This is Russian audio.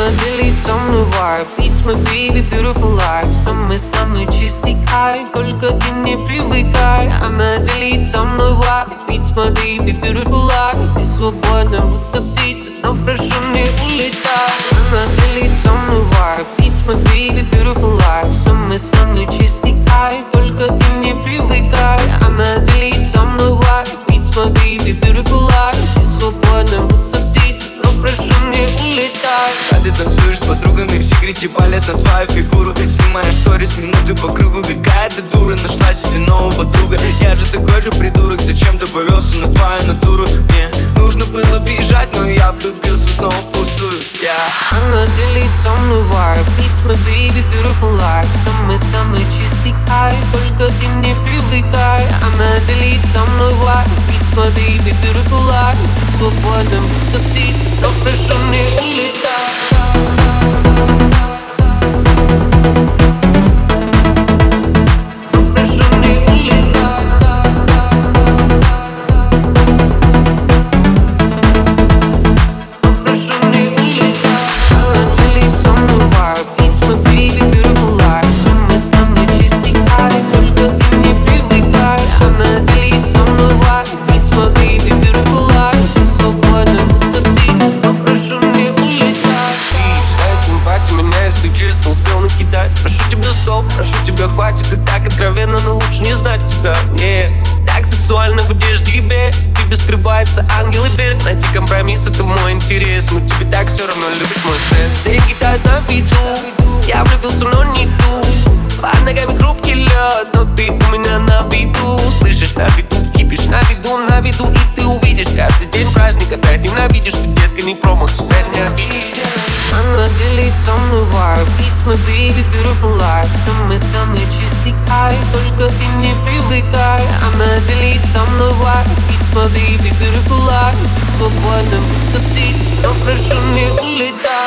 Она делит со мной vibe. It's my baby, beautiful life. Самый-самый чистый кайф, только ты не привыкай. Она делит со мной vibe. It's my baby, beautiful life. Ты свободна, будто птица, но прошу не улетай. Она делит со мной vibe. It's my baby, beautiful life. Самый-самый чистый кайф, только ты не привыкай. Она делит со мной vibe. It's my baby, beautiful life. Ты свободна, будто птица, но прошу не улетай. А ты танцуешь с подругами, все кричи палят на твою фигуру. Снимаешь сторис, минуты по кругу. Какая-то дура нашла себе нового друга. Я же такой же придурок, зачем-то повелся на твою натуру. Мне нужно было бежать, но я влюбился снова впустую. Она делит со мной vibe. It's my baby, beautiful life. Самый-самый чистый кайф, только ты не привыкай. Она делит со мной vibe. It's my baby, beautiful life. Ты свободна, будто птица, но прошу не улетай. Прошу тебя, стоп, прошу тебя, хватит. И так откровенно, но лучше не знать тебя. Так сексуально в одежде и без. В тебе скрывается ангел и бес. Найти компромисс, это мой интерес. Но тебе так все равно любишь мой стресс. Ты кидают на виду, я влюбился, но не ту. Под ногами хрупкий лед, но ты у меня на виду. Слышишь, на виду, кипишь, на виду. И ты увидишь каждый день праздник. Опять ненавидишь, ты, детка, не промах, теперь не обидишь. Она делит со мной vibe. It's my baby, beautiful life. Самый-самый чистый кайф, только ты не привыкай. Она делит со мной vibe. It's my baby, beautiful life. Ты свободна, будто птица, но прошу не улетай.